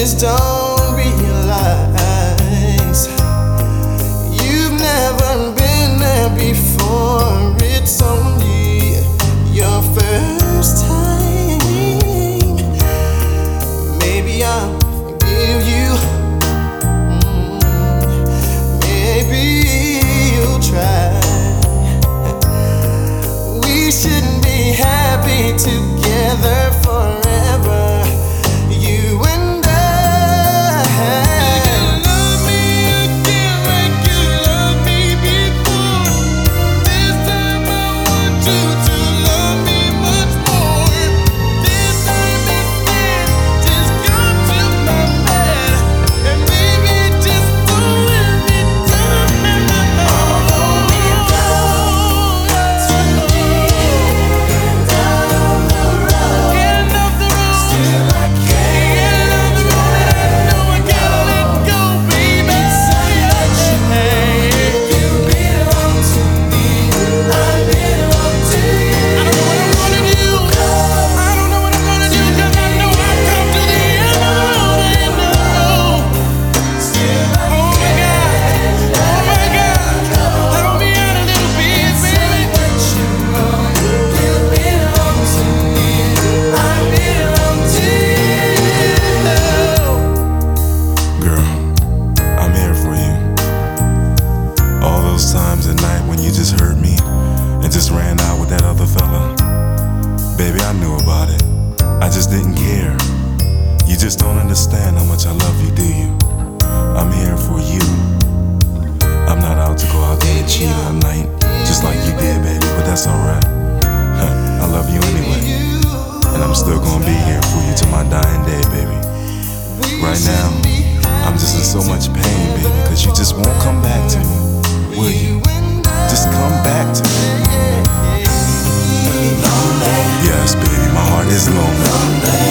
just don't realize you've never been there before. It's only your first time. Maybe I'll forgive you. Maybe you'll try. We shouldn't be happy together forever, you and I. You love me again like you loved me before. This time I want you to love me much more. This time instead, just come to my bed and baby, just don't let me down. Hold me down to the end of the road. End of the road. Still I can't get on the road, and I know I gotta let go, baby. It's such a pain. You belong to me, I belong to you. I don't know what I'm gonna do. I don't know what I'm gonna do, 'cause I know I've come to the end of the road, end of the road. Still I can't let go. Help me out a little bit, baby. What you want, you belong to me, I belong to you. Girl, I'm here for you. All those times at night when you just hurt me and just ran out with that other fella. Baby, I knew about it. I just didn't care. You just don't understand how much I love you, do you? I'm here for you. I'm not out to go out there and cheat all night, just like you did, baby, but that's alright. I love you anyway. And I'm still gonna be here for you till my dying day, baby. Right now, I'm just in so much pain, baby, cause you just won't come back to me, will you? Just come back to me. Yes, baby, my heart is lonely.